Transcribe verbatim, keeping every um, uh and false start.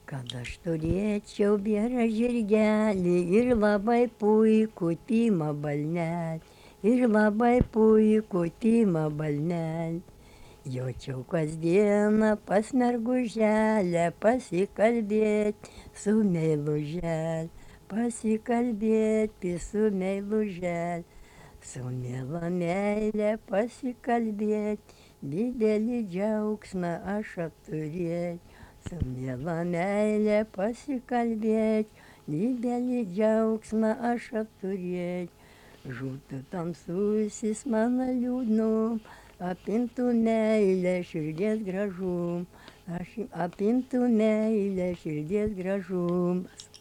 Kad aš turėčiau gerą žirgelį ir labai puikų Timą balnelį, ir labai puikų Timą balnelį. Jočiau kasdieną pas merguželę pasikalbėt su meilužel, pasikalbėti su meilužel, su miela meile pasikalbėt, didelį džiaugsmą aš apturėt. Su miela meile pasikalbėt, didelį džiaugsmą aš apturėt. Žūtų tamsusis mano liūdnum, apimtų meilę širdies gražum, aš apimtų meilę širdies gražumas.